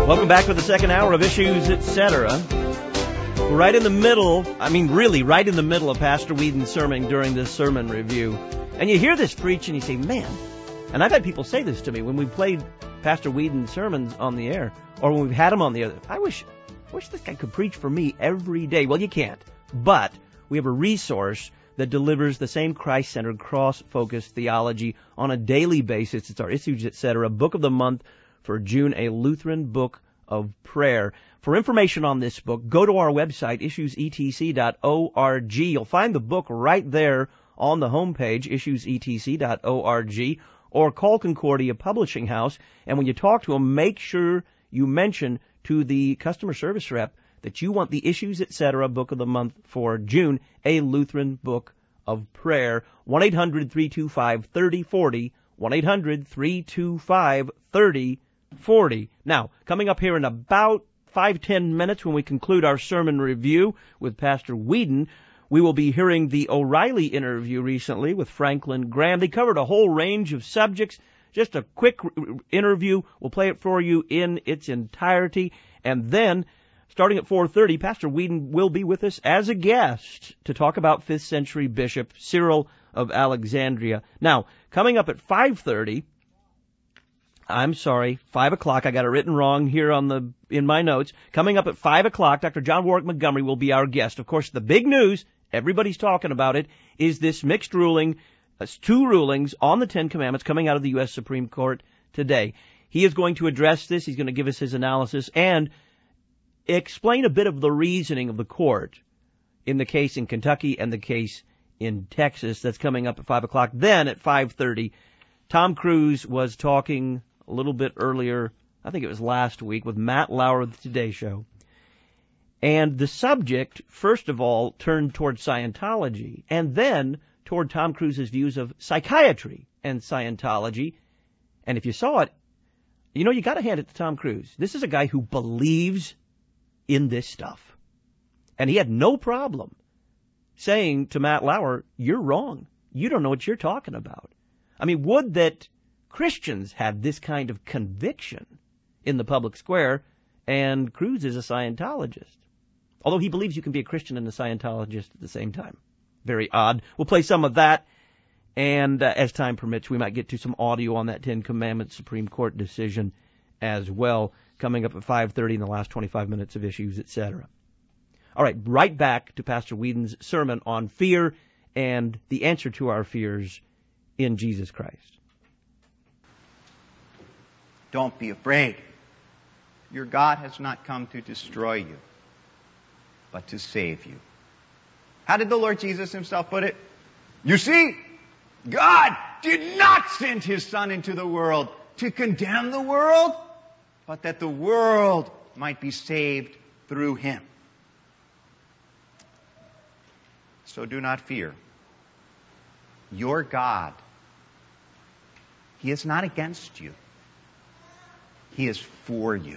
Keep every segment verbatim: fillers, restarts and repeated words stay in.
Welcome back for the second hour of Issues, et cetera. We're right in the middle, I mean really right in the middle of Pastor Whedon's sermon during this sermon review. And you hear this preach and you say, man, and I've had people say this to me when we played Pastor Whedon's sermons on the air, or when we've had him on the other. I wish, I wish this guy could preach for me every day. Well, you can't, but we have a resource that delivers the same Christ-centered, cross-focused theology on a daily basis. It's our Issues, et cetera, Book of the Month for June, a Lutheran Book of Prayer. For information on this book, go to our website, issues e t c dot org. You'll find the book right there on the homepage, issues e t c dot org, or call Concordia Publishing House. And when you talk to them, make sure you mention to the customer service rep that you want the Issues, et cetera, Book of the Month for June, a Lutheran Book of Prayer. one eight hundred three two five three oh four oh, one eight hundred three two five three oh four oh. Now, coming up here in about five, ten minutes when we conclude our sermon review with Pastor Whedon, we will be hearing the O'Reilly interview recently with Franklin Graham. They covered a whole range of subjects. Just a quick interview. We'll play it for you in its entirety. And then, starting at four thirty, Pastor Whedon will be with us as a guest to talk about fifth century Bishop Cyril of Alexandria. Now, coming up at five thirty, I'm sorry, five o'clock. I got it written wrong here on the in my notes. Coming up at five o'clock, Doctor John Warwick Montgomery will be our guest. Of course, the big news, everybody's talking about it, is this mixed ruling, uh, two rulings on the Ten Commandments coming out of the U S Supreme Court today. He is going to address this. He's going to give us his analysis and explain a bit of the reasoning of the court in the case in Kentucky and the case in Texas. That's coming up at five o'clock. Then at five thirty, Tom Cruise was talking a little bit earlier, I think it was last week, with Matt Lauer of the Today Show. And the subject, first of all, turned toward Scientology, and then toward Tom Cruise's views of psychiatry and Scientology. And if you saw it, you know, you got to hand it to Tom Cruise. This is a guy who believes in this stuff. And he had no problem saying to Matt Lauer, you're wrong. You don't know what you're talking about. I mean, would that Christians had this kind of conviction in the public square, and Cruz is a Scientologist. Although he believes you can be a Christian and a Scientologist at the same time. Very odd. We'll play some of that, and uh, as time permits, we might get to some audio on that Ten Commandments Supreme Court decision as well, coming up at five thirty in the last twenty-five minutes of Issues, et cetera. All right, right back to Pastor Whedon's sermon on fear and the answer to our fears in Jesus Christ. Don't be afraid. Your God has not come to destroy you, but to save you. How did the Lord Jesus himself put it? You see, God did not send his Son into the world to condemn the world, but that the world might be saved through him. So do not fear. Your God, he is not against you. He is for you.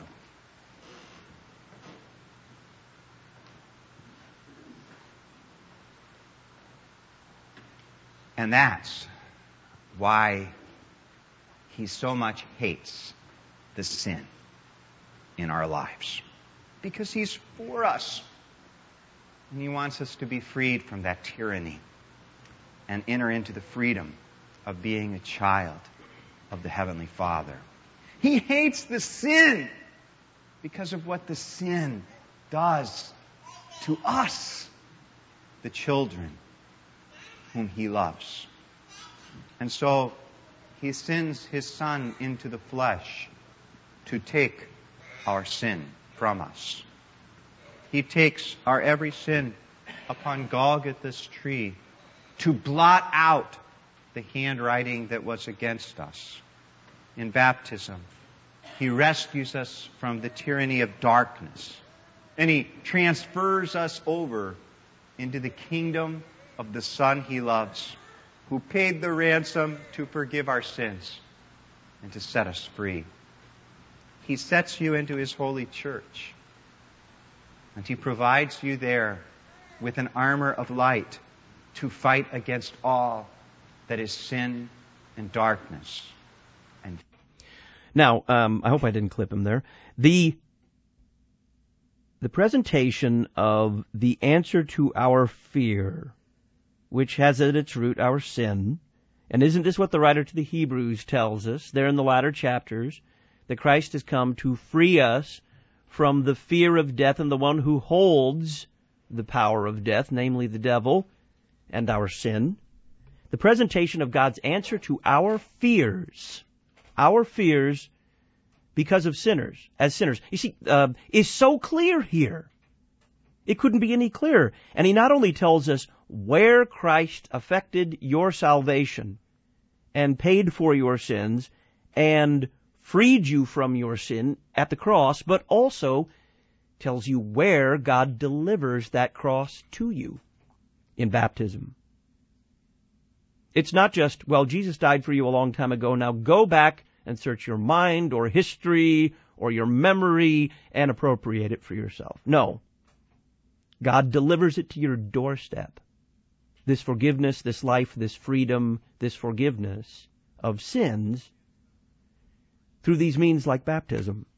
And that's why he so much hates the sin in our lives. Because he's for us. And he wants us to be freed from that tyranny and enter into the freedom of being a child of the Heavenly Father. He hates the sin because of what the sin does to us, the children whom he loves. And so he sends his Son into the flesh to take our sin from us. He takes our every sin upon Golgotha's tree to blot out the handwriting that was against us. In baptism, he rescues us from the tyranny of darkness, and he transfers us over into the kingdom of the Son he loves, who paid the ransom to forgive our sins and to set us free. He sets you into his holy church, and he provides you there with an armor of light to fight against all that is sin and darkness. And Now, um, I hope I didn't clip him there. The the presentation of the answer to our fear, which has at its root our sin, and isn't this what the writer to the Hebrews tells us there in the latter chapters, that Christ has come to free us from the fear of death and the one who holds the power of death, namely the devil and our sin. The presentation of God's answer to our fears, our fears because of sinners, as sinners, you see, uh, is so clear here. It couldn't be any clearer. And he not only tells us where Christ effected your salvation and paid for your sins and freed you from your sin at the cross, but also tells you where God delivers that cross to you in baptism. It's not just, well, Jesus died for you a long time ago, now go back and search your mind or history or your memory and appropriate it for yourself. No. God delivers it to your doorstep. This forgiveness, this life, this freedom, this forgiveness of sins through these means like baptism.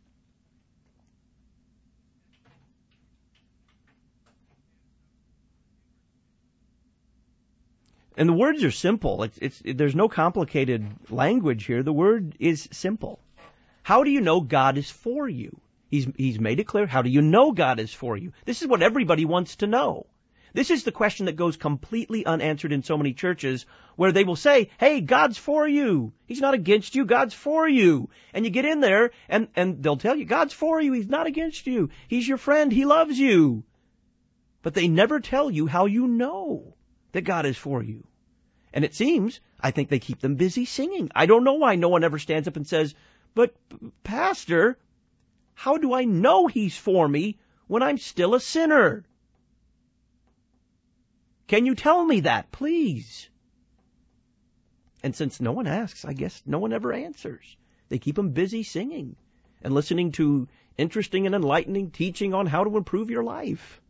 And the words are simple. It's, it's, there's no complicated language here. The word is simple. How do you know God is for you? He's, he's made it clear. How do you know God is for you? This is what everybody wants to know. This is the question that goes completely unanswered in so many churches where they will say, hey, God's for you. He's not against you. God's for you. And you get in there and, and they'll tell you, God's for you. He's not against you. He's your friend. He loves you. But they never tell you how you know that God is for you. And it seems, I think they keep them busy singing. I don't know why no one ever stands up and says, but Pastor, how do I know He's for me when I'm still a sinner? Can you tell me that, please? And since no one asks, I guess no one ever answers. They keep them busy singing and listening to interesting and enlightening teaching on how to improve your life.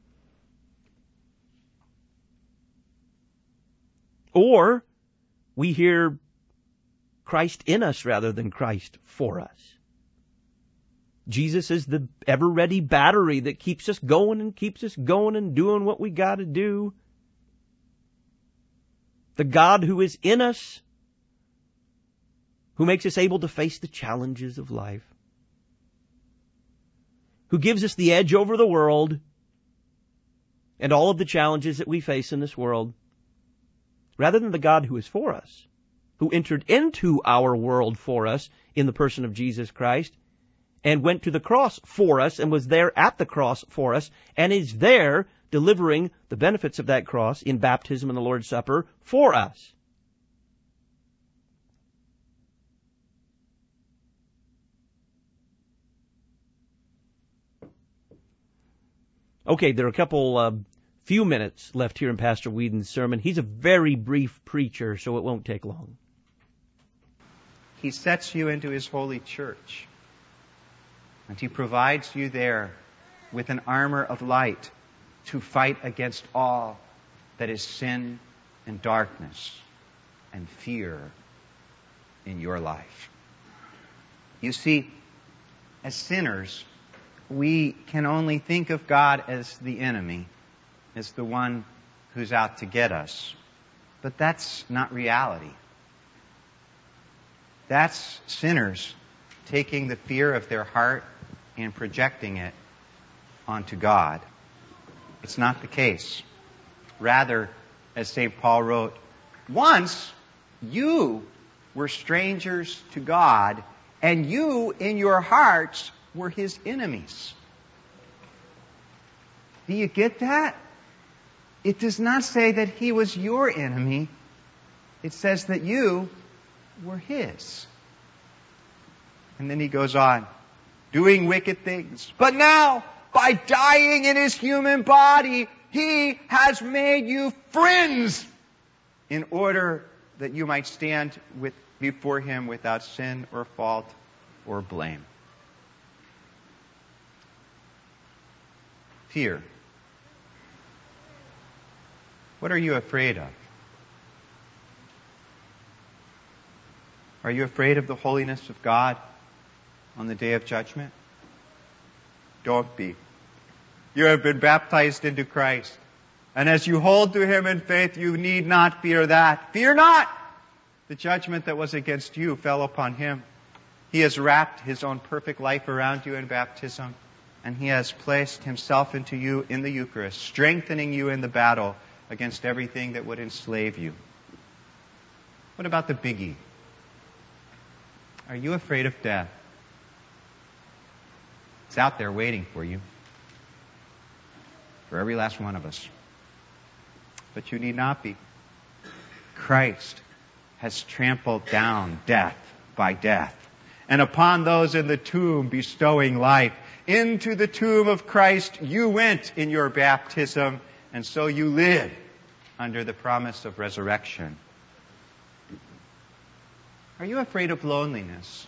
Or we hear Christ in us rather than Christ for us. Jesus is the ever-ready battery that keeps us going and keeps us going and doing what we got to do. The God who is in us, who makes us able to face the challenges of life, who gives us the edge over the world and all of the challenges that we face in this world, rather than the God who is for us, who entered into our world for us in the person of Jesus Christ, and went to the cross for us, and was there at the cross for us, and is there delivering the benefits of that cross in baptism and the Lord's Supper for us. Okay, there are a couple uh, few minutes left here in Pastor Whedon's sermon. He's a very brief preacher, so it won't take long. He sets you into His holy church, and He provides you there with an armor of light to fight against all that is sin and darkness and fear in your life. You see, as sinners, we can only think of God as the enemy, as the one who's out to get us. But that's not reality. That's sinners taking the fear of their heart and projecting it onto God. It's not the case. Rather, as Saint Paul wrote, once you were strangers to God, and you in your hearts were His enemies. Do you get that? It does not say that He was your enemy. It says that you were His. And then he goes on, doing wicked things. But now, by dying in His human body, He has made you friends in order that you might stand with, before Him without sin or fault or blame. Fear. What are you afraid of? Are you afraid of the holiness of God on the day of judgment? Don't be. You have been baptized into Christ. And as you hold to Him in faith, you need not fear that. Fear not! The judgment that was against you fell upon Him. He has wrapped His own perfect life around you in baptism, and He has placed Himself into you in the Eucharist, strengthening you in the battle against everything that would enslave you. What about the biggie? Are you afraid of death? It's out there waiting for you. For every last one of us. But you need not be. Christ has trampled down death by death, and upon those in the tomb bestowing life. Into the tomb of Christ you went in your baptism, and so you live under the promise of resurrection. Are you afraid of loneliness?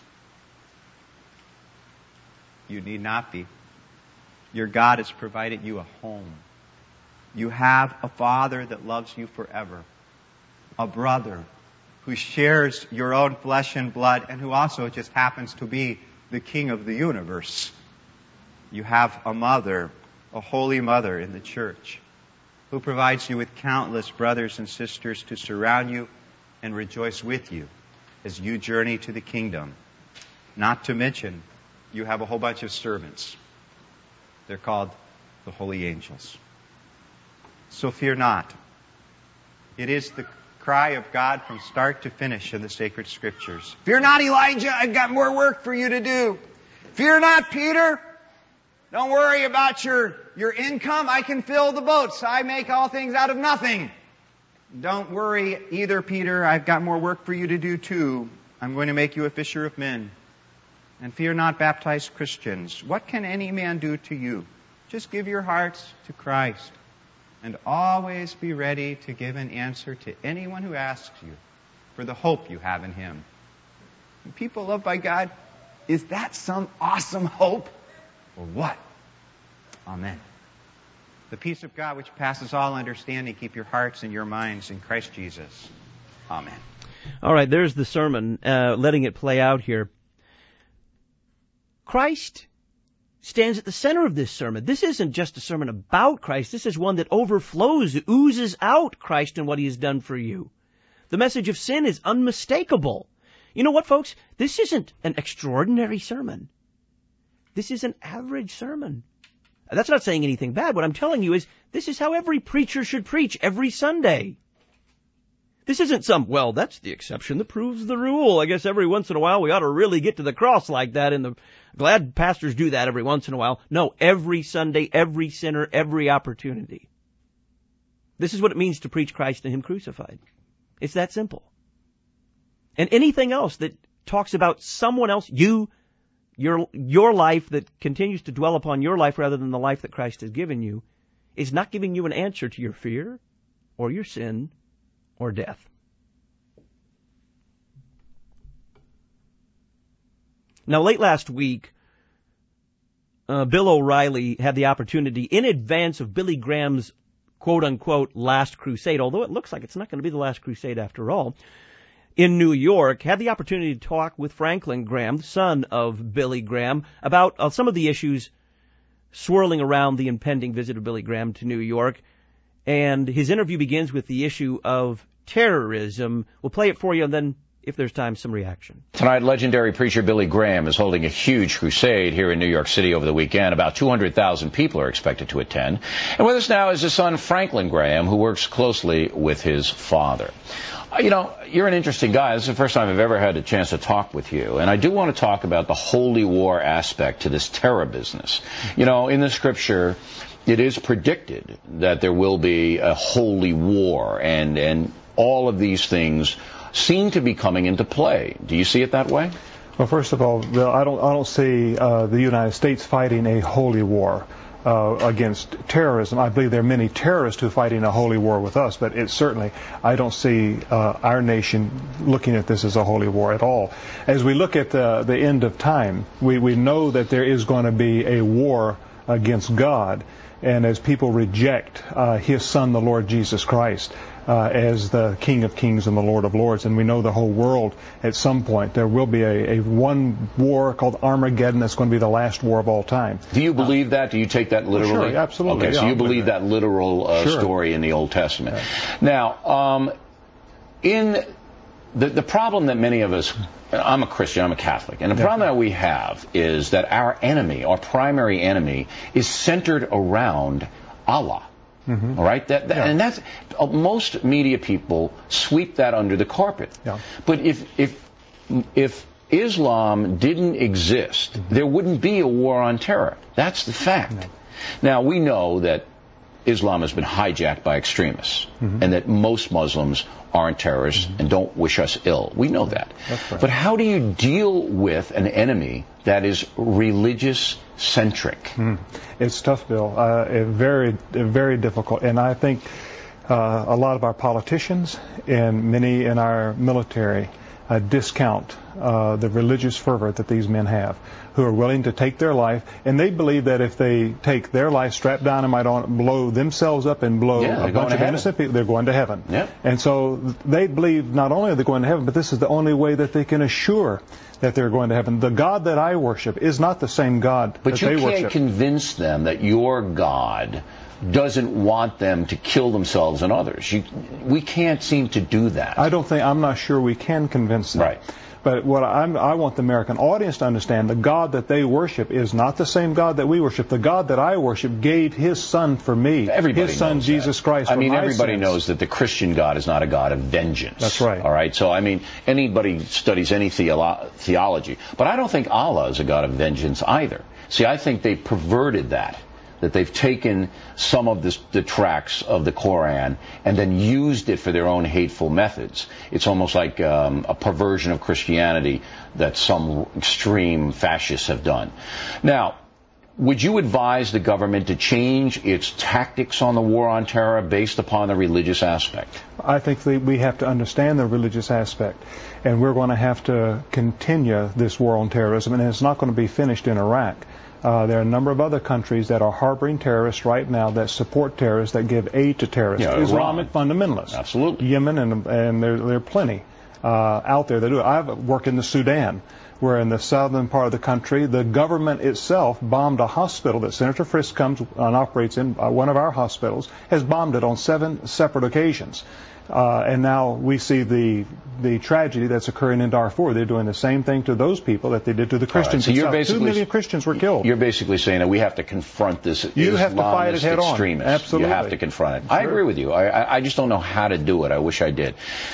You need not be. Your God has provided you a home. You have a Father that loves you forever. A brother who shares your own flesh and blood and who also just happens to be the King of the universe. You have a mother, a holy mother in the church, who provides you with countless brothers and sisters to surround you and rejoice with you as you journey to the kingdom. Not to mention, you have a whole bunch of servants. They're called the holy angels. So fear not. It is the cry of God from start to finish in the sacred scriptures. Fear not, Elijah, I've got more work for you to do. Fear not, Peter. Don't worry about your, your income. I can fill the boats. I make all things out of nothing. Don't worry either, Peter. I've got more work for you to do too. I'm going to make you a fisher of men. And fear not, baptized Christians. What can any man do to you? Just give your hearts to Christ. And always be ready to give an answer to anyone who asks you for the hope you have in Him. And people loved by God, is that some awesome hope? Or what? Amen. The peace of God which passes all understanding, keep your hearts and your minds in Christ Jesus. Amen. All right, there's the sermon, uh, letting it play out here. Christ stands at the center of this sermon. This isn't just a sermon about Christ. This is one that overflows, oozes out Christ and what He has done for you. The message of sin is unmistakable. You know what, folks? This isn't an extraordinary sermon. This is an average sermon. That's not saying anything bad. What I'm telling you is this is how every preacher should preach every Sunday. This isn't some, well, that's the exception that proves the rule. I guess every once in a while we ought to really get to the cross like that, and the glad pastors do that every once in a while. No, every Sunday, every sinner, every opportunity. This is what it means to preach Christ and Him crucified. It's that simple. And anything else that talks about someone else, you, your, your life that continues to dwell upon your life rather than the life that Christ has given you, is not giving you an answer to your fear or your sin or death. Now, late last week, uh, Bill O'Reilly had the opportunity, in advance of Billy Graham's quote-unquote last crusade, although it looks like it's not going to be the last crusade after all, in New York, had the opportunity to talk with Franklin Graham, the son of Billy Graham, about uh, some of the issues swirling around the impending visit of Billy Graham to New York. And his interview begins with the issue of terrorism. We'll play it for you, and then, if there's time, some reaction. Tonight, legendary preacher Billy Graham is holding a huge crusade here in New York City over the weekend. About two hundred thousand people are expected to attend. And with us now is his son, Franklin Graham, who works closely with his father. Uh, you know, you're an interesting guy. This is the first time I've ever had a chance to talk with you. And I do want to talk about the holy war aspect to this terror business. You know, in the Scripture, it is predicted that there will be a holy war, and, and all of these things seem to be coming into play. Do you see it that way? Well, first of all, Bill, I don't, I don't see uh, the United States fighting a holy war uh, against terrorism. I believe there are many terrorists who are fighting a holy war with us, but it certainly, I don't see uh, our nation looking at this as a holy war at all. As we look at the, the end of time, we, we know that there is going to be a war against God. and as people reject uh, His Son, the Lord Jesus Christ, uh, as the King of Kings and the Lord of Lords. And we know the whole world, at some point, there will be a, a one war called Armageddon that's going to be the last war of all time. Do you believe uh, that? Do you take that literally? Sure, absolutely. Okay, yeah, so you I'll believe that. that literal uh, sure. story in the Old Testament. Yeah. Now, um, in the, the problem that many of us, I'm a Christian, I'm a Catholic, and the yeah. problem that we have is that our enemy, our primary enemy, is centered around Allah. Mm-hmm. All right, that, that, yeah. and that's uh, most media people sweep that under the carpet. Yeah. But if if if Islam didn't exist, mm-hmm. there wouldn't be a war on terror. That's the fact. No. Now we know that Islam has been hijacked by extremists, mm-hmm. and that most Muslims aren't terrorists mm-hmm. and don't wish us ill. We know that. That's right. But how do you deal with an enemy that is religious-centric? Mm. It's tough, Bill. Uh, it very, very difficult. And I think uh, a lot of our politicians and many in our military uh, discount uh, the religious fervor that these men have, who are willing to take their life, and they believe that if they take their life, strap dynamite on it, blow themselves up and blow yeah, a bunch of innocent people, they're going to heaven. Yeah. And so they believe not only are they going to heaven, but this is the only way that they can assure that they're going to heaven. The God that I worship is not the same God but that they worship. But you can't convince them that your God doesn't want them to kill themselves and others. You, we can't seem to do that. I don't think, I'm not sure we can convince them. Right. But what I'm, I want the American audience to understand, the God that they worship is not the same God that we worship. The God that I worship gave His Son for me. Everybody His Son, knows Jesus that. Christ, I for mean, my everybody sins. knows that the Christian God is not a God of vengeance. That's right. All right. So, I mean, anybody studies any theolo- theology. But I don't think Allah is a God of vengeance either. See, I think they perverted that. That they've taken some of this, the tracts of the Koran and then used it for their own hateful methods. It's almost like um, a perversion of Christianity that some extreme fascists have done. Now, would you advise the government to change its tactics on the war on terror based upon the religious aspect? I think that we have to understand the religious aspect, and we're going to have to continue this war on terrorism, and it's not going to be finished in Iraq. Uh, there are a number of other countries that are harboring terrorists right now that support terrorists, that give aid to terrorists. Yeah, Islamic fundamentalists. Absolutely. Yemen, and, and there, there are plenty uh, out there that do it. I've worked in the Sudan, where in the southern part of the country, the government itself bombed a hospital that Senator Frisk comes and operates in, uh, one of our hospitals, has bombed it on seven separate occasions. Uh, and now we see the the tragedy that's occurring in Darfur. They're doing the same thing to those people that they did to the Christians. Right, so you're basically, Two million Christians were killed. You're basically saying that we have to confront this you Islamist have to fight it head on. extremist. Absolutely. You have to confront it. Sure. I agree with you. I, I just don't know how to do it. I wish I did.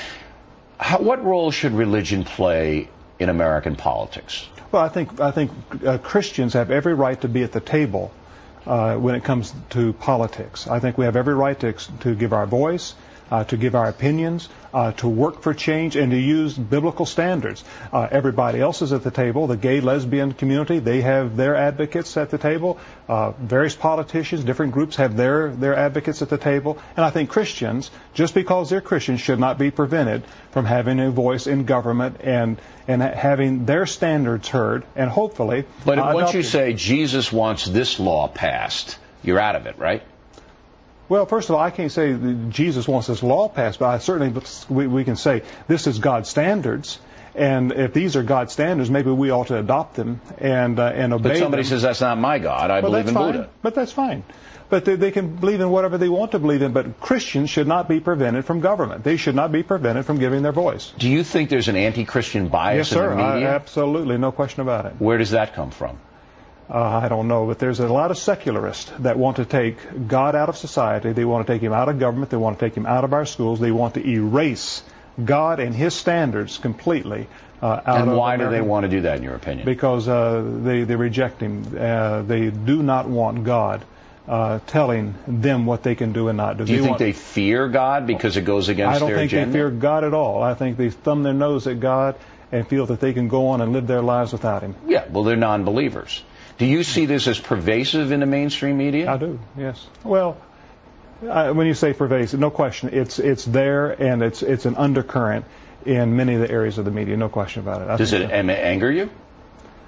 How, what role should religion play in American politics? Well, I think I think uh, Christians have every right to be at the table uh, when it comes to politics. I think we have every right to to give our voice, uh, to give our opinions, uh, to work for change, and to use biblical standards. Uh, everybody else is at the table. The gay, lesbian community, they have their advocates at the table. Uh, various politicians, different groups have their, their advocates at the table. And I think Christians, just because they're Christians, should not be prevented from having a voice in government and, and having their standards heard, and hopefully... But uh, once you adopted. say Jesus wants this law passed, you're out of it, right? Well, first of all, I can't say that Jesus wants this law passed, but I certainly we, we can say this is God's standards, and if these are God's standards, maybe we ought to adopt them and uh, and obey them. But somebody says that's not my God. I well, believe in fine. Buddha. But that's fine. But they, they can believe in whatever they want to believe in. But Christians should not be prevented from government. They should not be prevented from giving their voice. Do you think there's an anti-Christian bias yes, sir. in the media? I, absolutely, no question about it. Where does that come from? Uh, I don't know, but there's a lot of secularists that want to take God out of society. They want to take Him out of government. They want to take Him out of our schools. They want to erase God and His standards completely uh, out and of And why American... do they want to do that, in your opinion? Because uh, they, they reject Him. Uh, they do not want God uh, telling them what they can do and not do. Do you they think want... they fear God because it goes against I don't their think agenda? they fear God at all. I think they thumb their nose at God and feel that they can go on and live their lives without Him. Yeah, well, they're non-believers. Do you see this as pervasive in the mainstream media? I do, yes. Well, I, when you say pervasive, no question. It's it's there, and it's it's an undercurrent in many of the areas of the media, no question about it. I Does it so. anger you?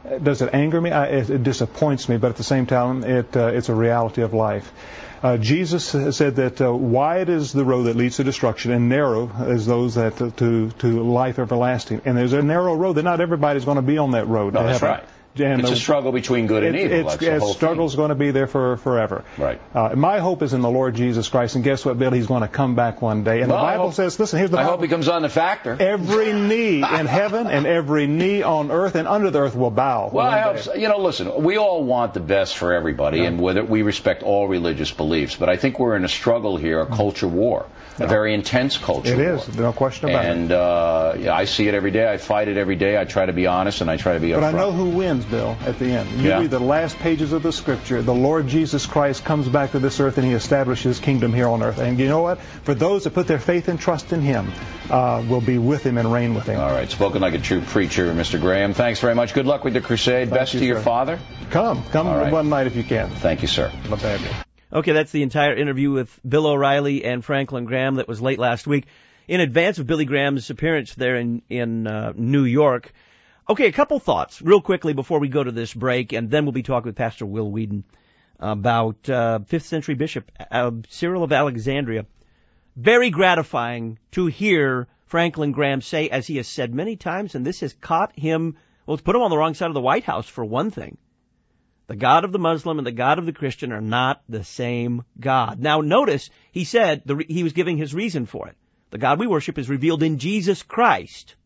Does it anger me? I, it, it disappoints me, but at the same time, it uh, it's a reality of life. Uh, Jesus said that uh, wide is the road that leads to destruction, and narrow is those that uh, to to life everlasting. And there's a narrow road that not everybody's going to be on that road. No, that's right. And it's the, a struggle between good and it, evil. It's, That's the it's whole struggle's thing. going to be there for forever. Right. Uh, my hope is in the Lord Jesus Christ, and guess what, Bill? He's going to come back one day. And well, the Bible hope, says, listen, here's the I Bible. hope he comes on the factor. Every knee in heaven and every knee on earth and under the earth will bow. Well, I hope so. You know, listen, we all want the best for everybody, yeah. and whether we respect all religious beliefs, but I think we're in a struggle here, a culture war, no. a very intense culture it war. It is, no question about and, it. And uh, yeah, I see it every day. I fight it every day. I try to be honest, and I try to be upfront. But I know who wins, Bill, at the end. You yeah. read the last pages of the Scripture. The Lord Jesus Christ comes back to this earth, and He establishes His kingdom here on earth. And you know what? For those that put their faith and trust in Him, uh, will be with Him and reign with Him. All right. Spoken like a true preacher, Mister Graham. Thanks very much. Good luck with the crusade. Thank Best you, to your sir. father. Come. Come right. one night if you can. Thank you, sir. Okay, that's the entire interview with Bill O'Reilly and Franklin Graham that was late last week, in advance of Billy Graham's appearance there in, in uh, New York. Okay, a couple thoughts real quickly before we go to this break, and then we'll be talking with Pastor Will Whedon about uh, fifth century Bishop uh, Cyril of Alexandria. Very gratifying to hear Franklin Graham say, as he has said many times, and this has caught him, well, it's put him on the wrong side of the White House for one thing. The God of the Muslim and the God of the Christian are not the same God. Now, notice he said the, he was giving his reason for it. The God we worship is revealed in Jesus Christ.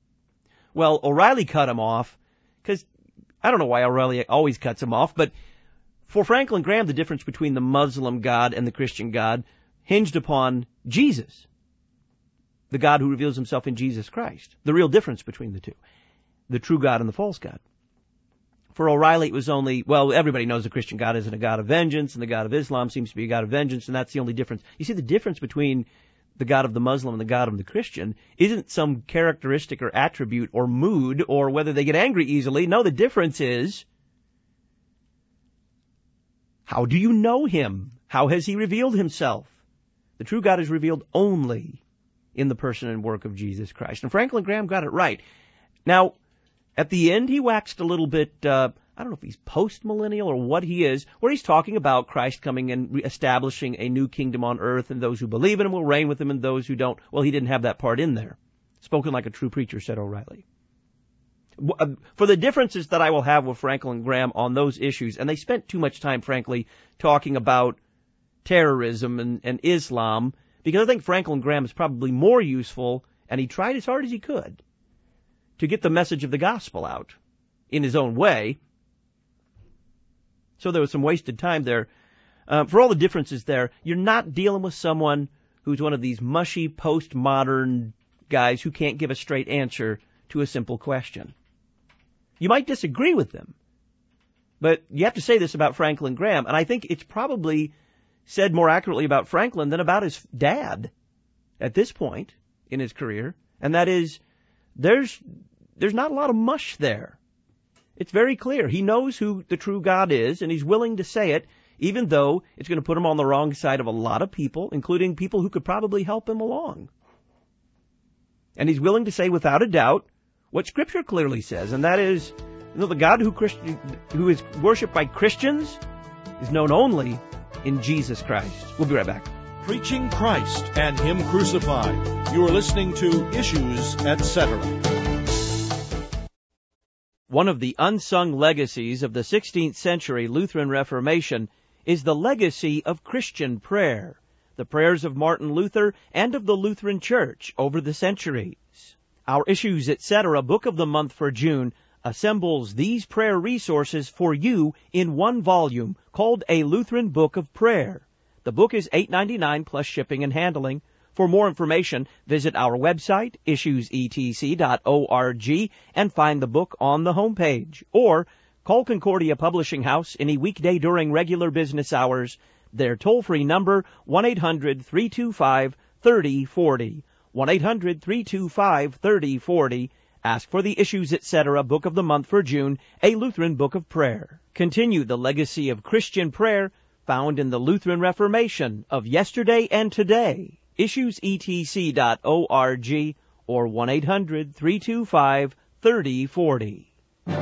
Well, O'Reilly cut him off because I don't know why O'Reilly always cuts him off, but for Franklin Graham, the difference between the Muslim God and the Christian God hinged upon Jesus, the God who reveals himself in Jesus Christ, the real difference between the two, the true God and the false God. For O'Reilly, it was only, well, everybody knows the Christian God isn't a God of vengeance, and the God of Islam seems to be a God of vengeance, and that's the only difference. You see, the difference between the God of the Muslim and the God of the Christian isn't some characteristic or attribute or mood or whether they get angry easily. No, the difference is, how do you know him? How has he revealed himself? The true God is revealed only in the person and work of Jesus Christ. And Franklin Graham got it right. Now, at the end, he waxed a little bit, uh, I don't know if he's post-millennial or what he is, where he's talking about Christ coming and re- establishing a new kingdom on earth, and those who believe in him will reign with him, and those who don't. Well, he didn't have that part in there. Spoken like a true preacher, said O'Reilly. For the differences that I will have with Franklin Graham on those issues, and they spent too much time, frankly, talking about terrorism and, and Islam, because I think Franklin Graham is probably more useful, and he tried as hard as he could to get the message of the gospel out in his own way. So there was some wasted time there. Uh, for all the differences there, you're not dealing with someone who's one of these mushy postmodern guys who can't give a straight answer to a simple question. You might disagree with them, but you have to say this about Franklin Graham, and I think it's probably said more accurately about Franklin than about his dad at this point in his career, and that is, there's there's not a lot of mush there. It's very clear. He knows who the true God is, and he's willing to say it, even though it's going to put him on the wrong side of a lot of people, including people who could probably help him along. And he's willing to say without a doubt what Scripture clearly says, and that is, you know, the God who, Christ- who is worshipped by Christians is known only in Jesus Christ. We'll be right back. Preaching Christ and Him crucified. You are listening to Issues, et cetera. One of the unsung legacies of the sixteenth century Lutheran Reformation is the legacy of Christian prayer, the prayers of Martin Luther and of the Lutheran Church over the centuries. Our Issues, et cetera. Book of the Month for June assembles these prayer resources for you in one volume called A Lutheran Book of Prayer. The book is eight dollars and ninety-nine cents plus shipping and handling. For more information, visit our website, issues e t c dot org, and find the book on the homepage. Or call Concordia Publishing House any weekday during regular business hours. Their toll-free number, one eight hundred three two five three oh four oh. one eight hundred three two five three oh four oh. Ask for the Issues, et cetera. Book of the Month for June, a Lutheran Book of Prayer. Continue the legacy of Christian prayer found in the Lutheran Reformation of yesterday and today. issues e t c dot org or one eight hundred three two five three oh four oh.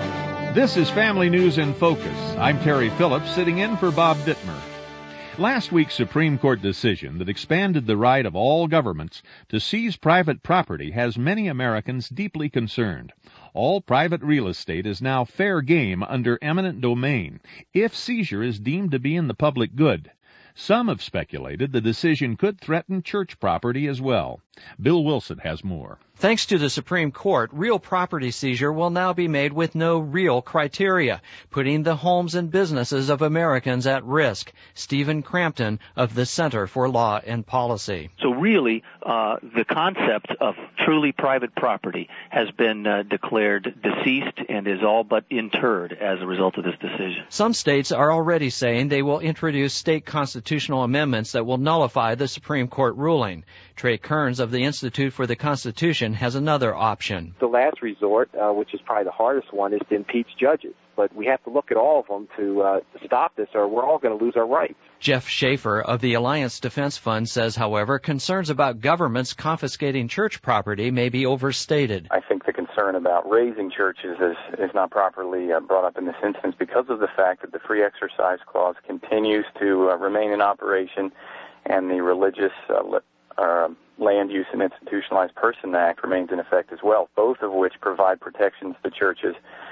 This is Family News in Focus. I'm Terry Phillips, sitting in for Bob Dittmer. Last week's Supreme Court decision that expanded the right of all governments to seize private property has many Americans deeply concerned. All private real estate is now fair game under eminent domain if seizure is deemed to be in the public good. Some have speculated the decision could threaten church property as well. Bill Wilson has more. Thanks to the Supreme Court, real property seizure will now be made with no real criteria, putting the homes and businesses of Americans at risk. Stephen Crampton of the Center for Law and Policy. So really, uh, the concept of truly private property has been uh, declared deceased and is all but interred as a result of this decision. Some states are already saying they will introduce state constitutional amendments that will nullify the Supreme Court ruling. Trey Kearns of the Institute for the Constitution has another option. The last resort, uh, which is probably the hardest one, is to impeach judges. But we have to look at all of them to, uh, to stop this, or we're all going to lose our rights. Jeff Schaefer of the Alliance Defense Fund says, however, concerns about governments confiscating church property may be overstated. I think the concern about raising churches is, is not properly uh, brought up in this instance because of the fact that the Free Exercise Clause continues to uh, remain in operation, and the Religious uh, li- uh, Land Use and Institutionalized Person Act remains in effect as well, both of which provide protections to churches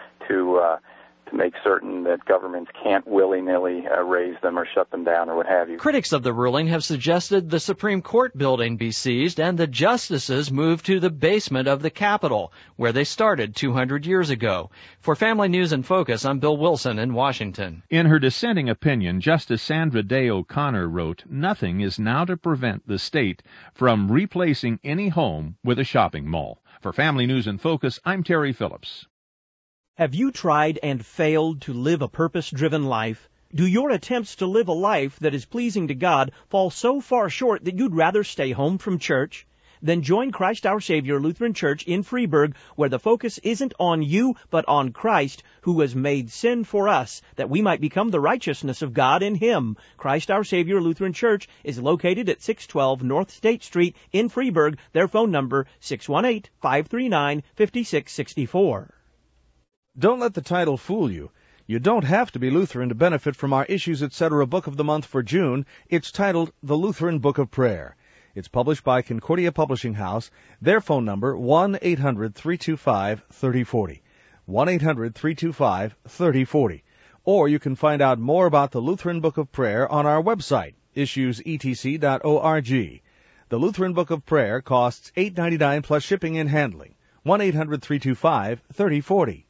to uh, to make certain that governments can't willy-nilly uh, raise them or shut them down or what have you. Critics of the ruling have suggested the Supreme Court building be seized and the justices move to the basement of the Capitol, where they started two hundred years ago. For Family News in Focus, I'm Bill Wilson in Washington. In her dissenting opinion, Justice Sandra Day O'Connor wrote, "Nothing is now to prevent the state from replacing any home with a shopping mall." For Family News in Focus, I'm Terry Phillips. Have you tried and failed to live a purpose-driven life? Do your attempts to live a life that is pleasing to God fall so far short that you'd rather stay home from church? Then join Christ Our Savior Lutheran Church in Freeburg, where the focus isn't on you, but on Christ, who was made sin for us, that we might become the righteousness of God in Him. Christ Our Savior Lutheran Church is located at six twelve North State Street in Freeburg. Their phone number, six one eight, five three nine, five six six four. Don't let the title fool you. You don't have to be Lutheran to benefit from our Issues Etc. Book of the Month for June. It's titled The Lutheran Book of Prayer. It's published by Concordia Publishing House. Their phone number, one eight hundred, three two five, three oh four oh. one eight hundred, three two five, three oh four oh. Or you can find out more about the Lutheran Book of Prayer on our website, issues e t c dot org. The Lutheran Book of Prayer costs eight dollars and ninety-nine cents plus shipping and handling. one eight hundred, three two five, three oh four oh.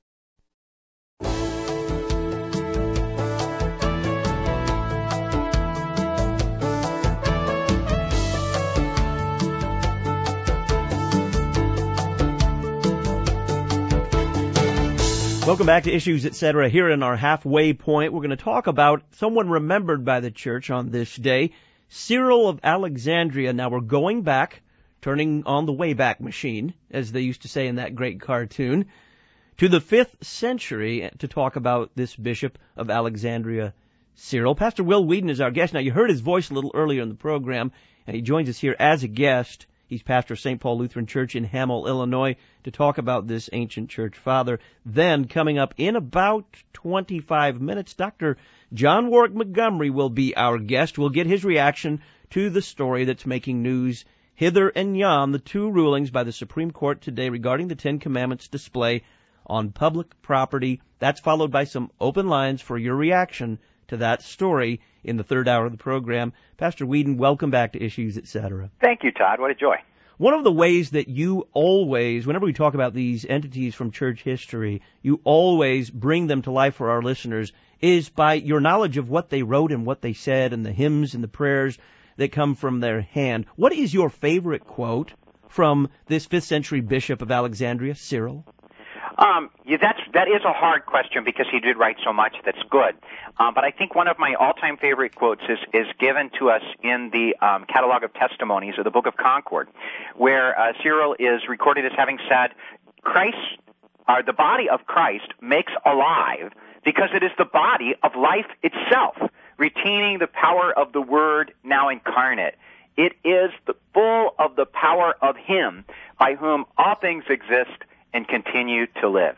Welcome back to Issues Etc. Here in our halfway point, we're going to talk about someone remembered by the church on this day, Cyril of Alexandria. Now we're going back, turning on the Wayback Machine, as they used to say in that great cartoon, to the fifth century to talk about this Bishop of Alexandria, Cyril. Pastor Will Whedon is our guest. Now you heard his voice a little earlier in the program, and he joins us here as a guest. He's pastor of Saint Paul Lutheran Church in Hamel, Illinois, to talk about this ancient church father. Then, coming up in about twenty-five minutes, Doctor John Warwick Montgomery will be our guest. We'll get his reaction to the story that's making news hither and yon, the two rulings by the Supreme Court today regarding the Ten Commandments display on public property. That's followed by some open lines for your reaction to that story in the third hour of the program. Pastor Whedon, welcome back to Issues Etc. Thank you, Todd. What a joy. One of the ways that you always, whenever we talk about these entities from church history, you always bring them to life for our listeners is by your knowledge of what they wrote and what they said and the hymns and the prayers that come from their hand. What is your favorite quote from this fifth century Bishop of Alexandria, Cyril? Um, yeah, that's, that is a hard question because he did write so much that's good. Um, but I think one of my all-time favorite quotes is, is given to us in the um, Catalog of Testimonies of the Book of Concord, where uh, Cyril is recorded as having said, Christ, or the body of Christ makes alive because it is the body of life itself, retaining the power of the Word now incarnate. It is the full of the power of Him by whom all things exist and continue to live.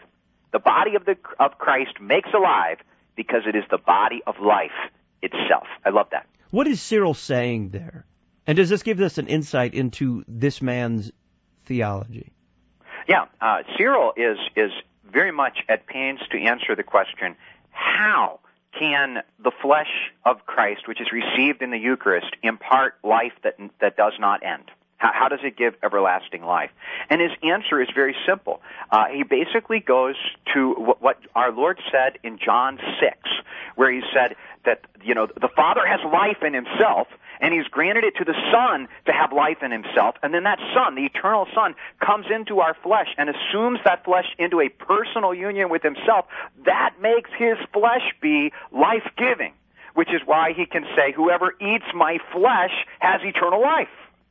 The body of the of Christ makes alive because it is the body of life itself. I love that. What is Cyril saying there? And does this give us an insight into this man's theology? Yeah, uh, Cyril is is very much at pains to answer the question, how can the flesh of Christ, which is received in the Eucharist, impart life that that does not end? How, how does it give everlasting life? And his answer is very simple. Uh, he basically goes to what, what our Lord said in John six, where he said that, you know, the Father has life in himself, and he's granted it to the Son to have life in himself, and then that Son, the eternal Son, comes into our flesh and assumes that flesh into a personal union with himself. That makes his flesh be life-giving, which is why he can say, whoever eats my flesh has eternal life.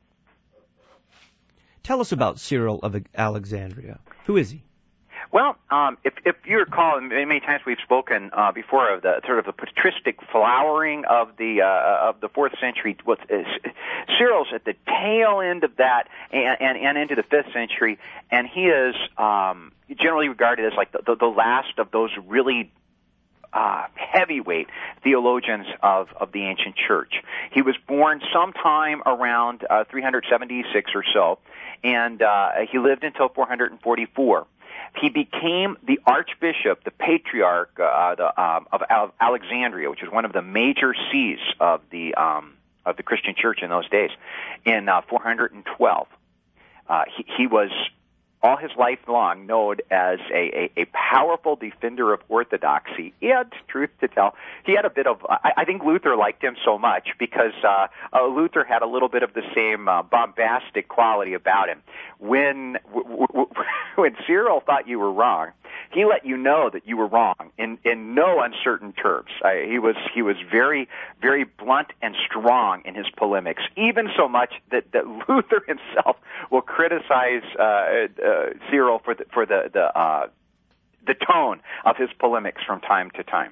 Tell us about Cyril of Alexandria. Who is he? Well, um, if, if you recall, many times we've spoken uh, before of the sort of the patristic flowering of the uh, of the fourth century. What, uh, Cyril's at the tail end of that, and, and, and into the fifth century, and he is um, generally regarded as like the, the, the last of those really Uh, heavyweight theologians of, of the ancient church. He was born sometime around uh, three seventy-six or so, and uh, he lived until four forty-four. He became the archbishop, the patriarch uh, the, um, of, of Alexandria, which was one of the major sees of the um, of the Christian church in those days, in uh, four twelve. Uh, he, he was all his life long known as a, a, a powerful defender of orthodoxy. And, truth to tell, he had a bit of, I, I think Luther liked him so much because uh, uh, Luther had a little bit of the same uh, bombastic quality about him. When, w- w- when Cyril thought you were wrong, he let you know that you were wrong in, in no uncertain terms. I, he was he was very, very blunt and strong in his polemics, even so much that, that Luther himself will criticize uh, uh, Cyril for the, for the the, uh, the tone of his polemics from time to time.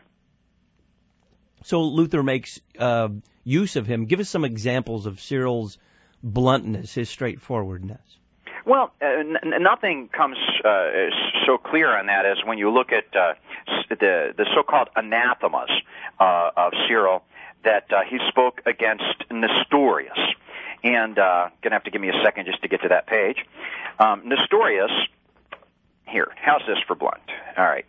So Luther makes uh, use of him. Give us some examples of Cyril's bluntness, his straightforwardness. Well, uh, n- nothing comes uh, so clear on that as when you look at uh, the the so-called anathemas uh, of Cyril, that uh, he spoke against Nestorius. And uh, going to have to give me a second just to get to that page. Um, Nestorius, here, how's this for blunt? All right.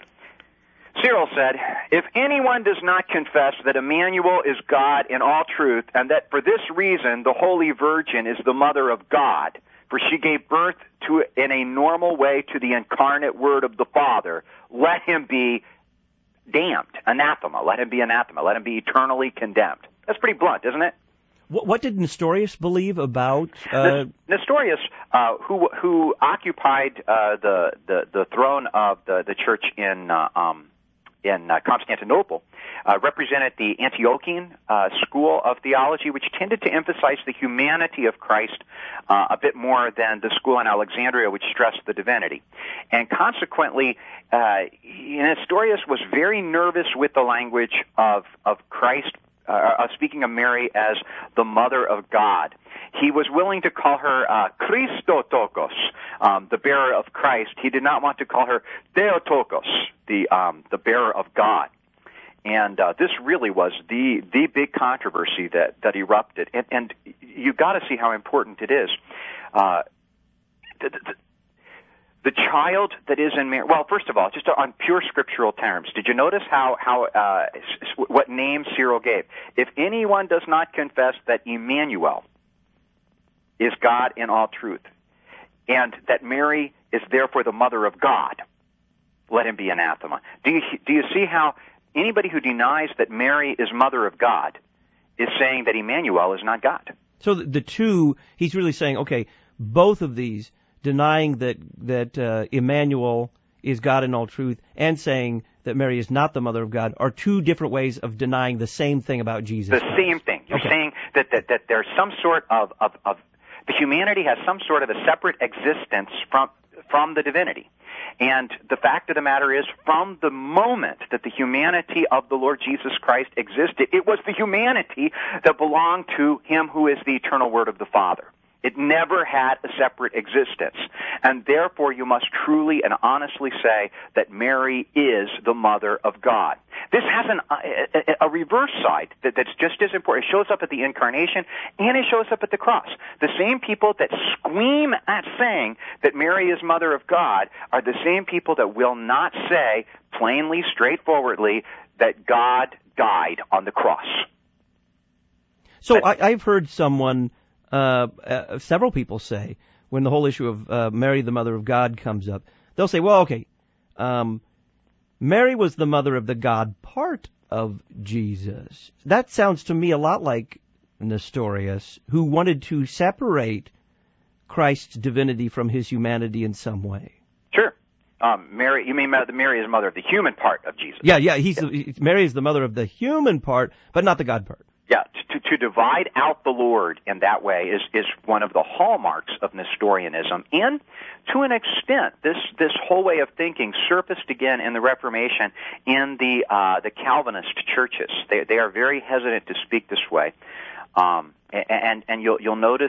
Cyril said, if anyone does not confess that Emmanuel is God in all truth, and that for this reason the Holy Virgin is the mother of God, for she gave birth to in a normal way to the incarnate Word of the Father, let him be damned, anathema. Let him be anathema. Let him be eternally condemned. That's pretty blunt, isn't it? What, what did Nestorius believe about? Uh... Nestorius, uh, who who occupied uh, the, the the throne of the the church in uh, um, in uh, Constantinople, uh, represented the Antiochian uh, school of theology, which tended to emphasize the humanity of Christ uh, a bit more than the school in Alexandria, which stressed the divinity. And consequently, uh, Nestorius was very nervous with the language of of Christ, uh, of speaking of Mary as the mother of God. He was willing to call her uh, Christotokos, um, the bearer of Christ. He did not want to call her Theotokos, the um, the bearer of God. And uh, this really was the the big controversy that, that erupted. And, and you've got to see how important it is. Uh, the, the, the child that is in Mary, well, first of all, just on pure scriptural terms, did you notice how, how uh, what name Cyril gave? If anyone does not confess that Emmanuel is God in all truth, and that Mary is therefore the mother of God, let him be anathema. Do you, do you see how anybody who denies that Mary is mother of God is saying that Emmanuel is not God? So the, the two, he's really saying, okay, both of these, denying that that uh, Emmanuel is God in all truth and saying that Mary is not the mother of God, are two different ways of denying the same thing about Jesus. The Christ. Same thing. You're okay. saying that, that, that there's some sort of, of, of the humanity has some sort of a separate existence from from the divinity. And the fact of the matter is, from the moment that the humanity of the Lord Jesus Christ existed, it was the humanity that belonged to him who is the eternal Word of the Father. It never had a separate existence. And therefore, you must truly and honestly say that Mary is the mother of God. This has an, a, a reverse side that, that's just as important. It shows up at the incarnation, and it shows up at the cross. The same people that scream at saying that Mary is mother of God are the same people that will not say plainly, straightforwardly, that God died on the cross. So I, I've heard someone... Uh, uh, several people say, when the whole issue of uh, Mary, the mother of God, comes up, they'll say, well, okay, um, Mary was the mother of the God part of Jesus. That sounds to me a lot like Nestorius, who wanted to separate Christ's divinity from his humanity in some way. Sure. Um, Mary, you mean Mary is the mother of the human part of Jesus? Yeah, yeah. He's yeah. Mary is the mother of the human part, but not the God part. Yeah, to, to divide out the Lord in that way is, is one of the hallmarks of Nestorianism. And to an extent, this, this whole way of thinking surfaced again in the Reformation in the, uh, the Calvinist churches. They, they are very hesitant to speak this way. Um, and, and you'll, you'll notice,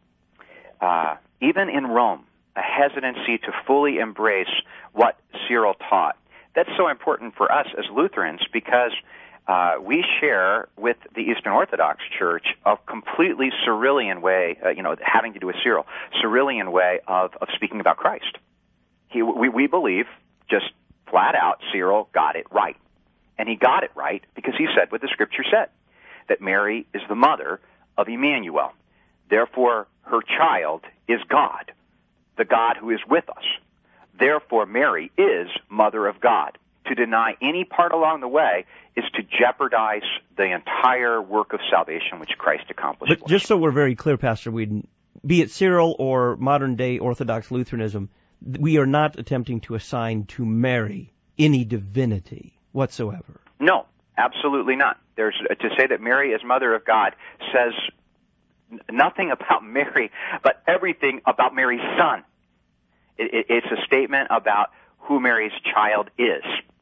uh, even in Rome, a hesitancy to fully embrace what Cyril taught. That's so important for us as Lutherans because Uh, we share with the Eastern Orthodox Church a completely Cyrillian way, uh, you know, having to do with Cyril, Cyrillian way of, of speaking about Christ. He, we, we believe, just flat out, Cyril got it right. And he got it right because he said what the Scripture said, that Mary is the mother of Emmanuel. Therefore, her child is God, the God who is with us. Therefore, Mary is mother of God. To deny any part along the way is to jeopardize the entire work of salvation which Christ accomplished. But just so we're very clear, Pastor Whedon, be it Cyril or modern-day Orthodox Lutheranism, we are not attempting to assign to Mary any divinity whatsoever. No, absolutely not. There's to say that Mary is mother of God says nothing about Mary, but everything about Mary's son. It, it, it's a statement about who Mary's child is.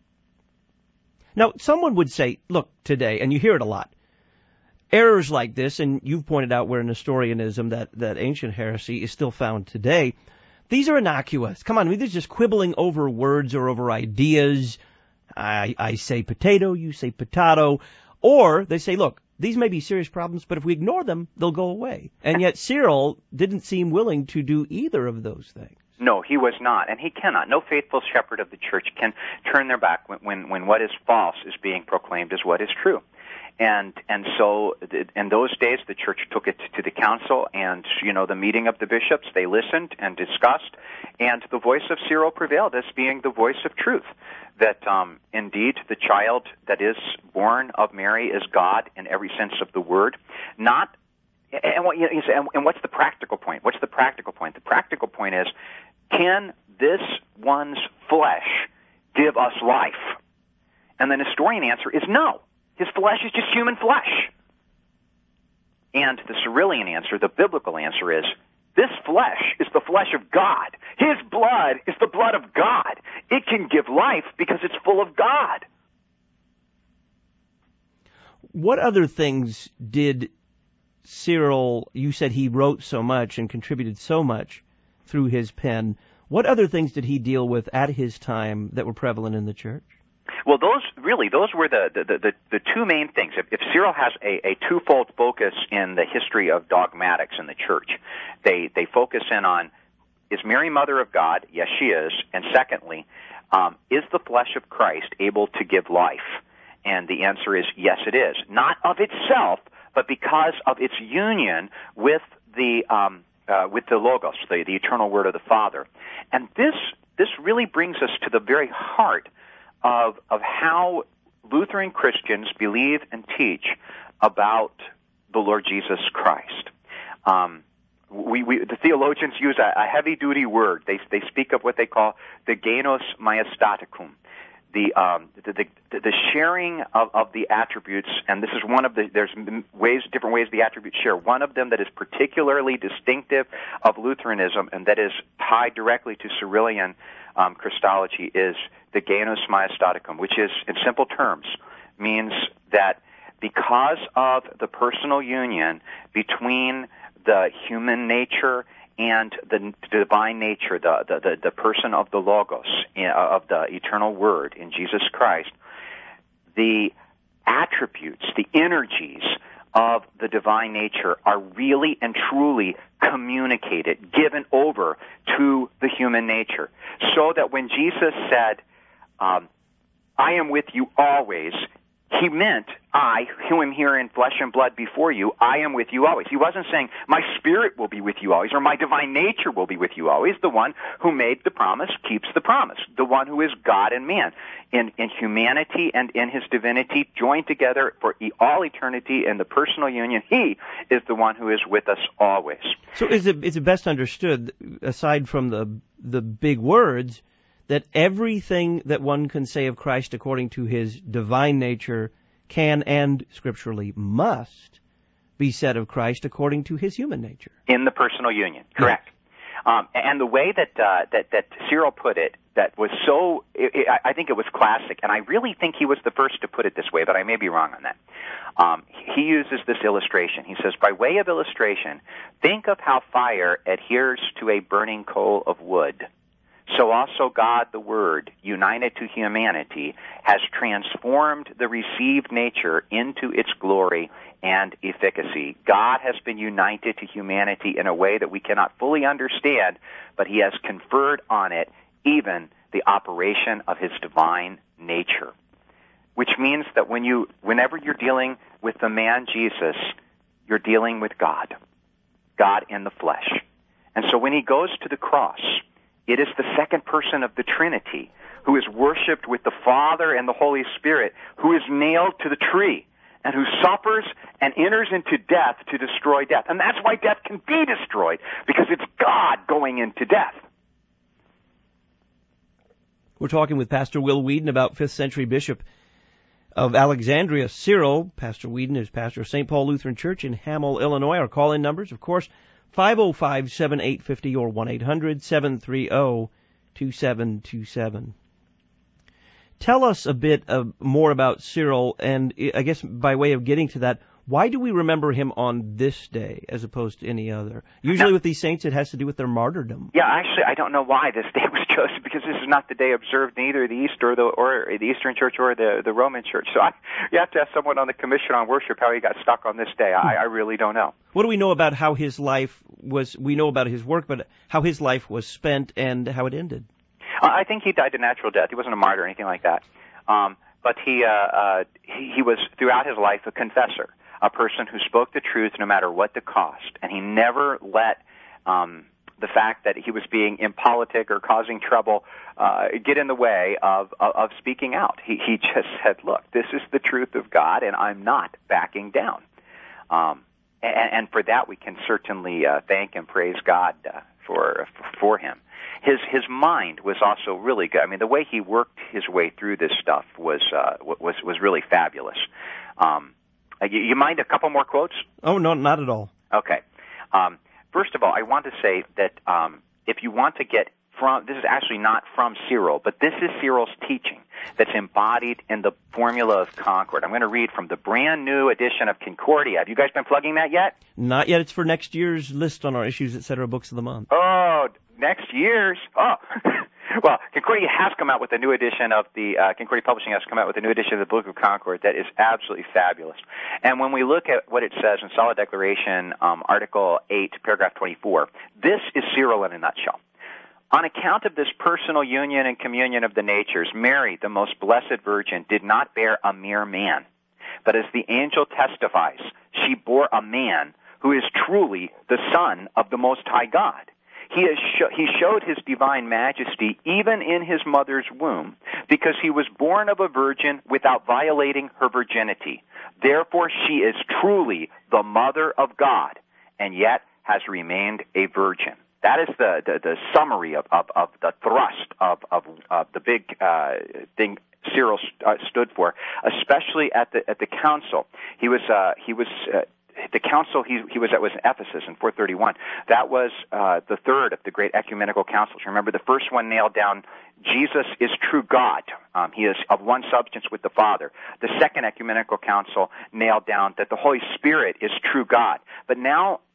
Now, someone would say, look, today, and you hear it a lot, errors like this, and you've pointed out where Nestorianism, that, that ancient heresy, is still found today, these are innocuous. Come on, I mean, they're just quibbling over words or over ideas. I, I say potato, you say potato. Or they say, look, these may be serious problems, but if we ignore them, they'll go away. And yet Cyril didn't seem willing to do either of those things. No, he was not, and he cannot. No faithful shepherd of the church can turn their back when, when, when what is false is being proclaimed as what is true. And and so in those days, the church took it to the council and, you know, the meeting of the bishops, they listened and discussed, and the voice of Cyril prevailed as being the voice of truth, that um, indeed the child that is born of Mary is God in every sense of the word, not And, what, you know, and what's the practical point? What's the practical point? The practical point is, can this one's flesh give us life? And the Nestorian answer is no. His flesh is just human flesh. And the Cyrillian answer, the biblical answer is, this flesh is the flesh of God. His blood is the blood of God. It can give life because it's full of God. What other things did Cyril, you said he wrote so much and contributed so much through his pen. What other things did he deal with at his time that were prevalent in the church? Well, those really, those were the the, the, the two main things. If, if Cyril has a, a twofold focus in the history of dogmatics in the church, they, they focus in on, is Mary mother of God? Yes, she is. And secondly, um, is the flesh of Christ able to give life? And the answer is yes, it is. Not of itself, but because of its union with the um, uh, with the Logos, the, the eternal Word of the Father. And this this really brings us to the very heart of of how Lutheran Christians believe and teach about the Lord Jesus Christ. Um, we, we the theologians use a, a heavy-duty word. They they speak of what they call the genus majestaticum. The, um, the, the, the sharing of, of the attributes, and this is one of the, there's ways, different ways the attributes share. One of them that is particularly distinctive of Lutheranism and that is tied directly to Cyrillian um, Christology is the genus majestaticum, which is, in simple terms, means that because of the personal union between the human nature and the divine nature, the, the, the, the person of the Logos, of the eternal Word in Jesus Christ, the attributes, the energies of the divine nature are really and truly communicated, given over to the human nature. So that when Jesus said, um, I am with you always, he meant, I, who am here in flesh and blood before you, I am with you always. He wasn't saying, my spirit will be with you always, or my divine nature will be with you always. The one who made the promise keeps the promise. The one who is God and man, in, in humanity and in his divinity, joined together for all eternity in the personal union. He is the one who is with us always. So is it, is it best understood, aside from the the big words, that everything that one can say of Christ according to his divine nature can and scripturally must be said of Christ according to his human nature? In the personal union, correct. Yeah. Um, and the way that, uh, that that Cyril put it, that was so, it, it, I think it was classic, and I really think he was the first to put it this way, but I may be wrong on that. Um, he uses this illustration. He says, by way of illustration, think of how fire adheres to a burning coal of wood. So also God, the Word, united to humanity, has transformed the received nature into its glory and efficacy. God has been united to humanity in a way that we cannot fully understand, but he has conferred on it even the operation of his divine nature. Which means that when you, whenever you're dealing with the man Jesus, you're dealing with God. God in the flesh. And so when he goes to the cross, it is the second person of the Trinity who is worshipped with the Father and the Holy Spirit, who is nailed to the tree and who suffers and enters into death to destroy death. And that's why death can be destroyed, because it's God going into death. We're talking with Pastor Will Weedon about fifth century Bishop of Alexandria, Cyril. Pastor Weedon is pastor of Saint Paul Lutheran Church in Hamel, Illinois. Our call-in numbers, of course, five oh five, seven eight five oh or one eight hundred, seven three oh, two seven two seven. Tell us a bit uh, more about Cyril, and I guess by way of getting to that, why do we remember him on this day as opposed to any other? Usually now, with these saints, it has to do with their martyrdom. Yeah, actually, I don't know why this day was chosen, because this is not the day observed neither the East or the or the Eastern Church or the the Roman Church. So I, you have to ask someone on the Commission on Worship how he got stuck on this day. I, I really don't know. What do we know about how his life was? We know about his work, but how his life was spent and how it ended. Uh, I think he died a natural death. He wasn't a martyr or anything like that. Um, but he, uh, uh, he he was throughout his life a confessor, a person who spoke the truth no matter what the cost, and he never let um, the fact that he was being impolitic or causing trouble uh, get in the way of, of, of speaking out. He, he just said, look, this is the truth of God, and I'm not backing down. Um, and, and for that, we can certainly uh, thank and praise God uh, for for him. His his mind was also really good. I mean, the way he worked his way through this stuff was uh, was was really fabulous. Um, you, you mind a couple more quotes? Oh no, not at all. Okay. Um, first of all, I want to say that um, if you want to get from, this is actually not from Cyril, but this is Cyril's teaching that's embodied in the Formula of Concord. I'm going to read from the brand new edition of Concordia. Have you guys been plugging that yet? Not yet. It's for next year's list on our Issues, et cetera books of the month. Oh, next year's? Oh. Well, Concordia has come out with a new edition of the, uh, Concordia Publishing has come out with a new edition of the Book of Concord that is absolutely fabulous. And when we look at what it says in Solid Declaration, um, Article eight, Paragraph twenty-four, this is Cyril in a nutshell. On account of this personal union and communion of the natures, Mary, the most blessed Virgin, did not bear a mere man, but as the angel testifies, she bore a man who is truly the Son of the Most High God. He, is sh- he showed his divine majesty even in his mother's womb, because he was born of a virgin without violating her virginity. Therefore, she is truly the Mother of God, and yet has remained a virgin. That is the, the, the summary of, of, of the thrust of, of, of the big uh, thing Cyril st- uh, stood for, especially at the at the council. He was uh, he was uh, the council he he was at was in Ephesus in four thirty-one. That was uh, the third of the great ecumenical councils. Remember, the first one nailed down Jesus is true God. Um, he is of one substance with the Father. The second ecumenical council nailed down that the Holy Spirit is true God. But now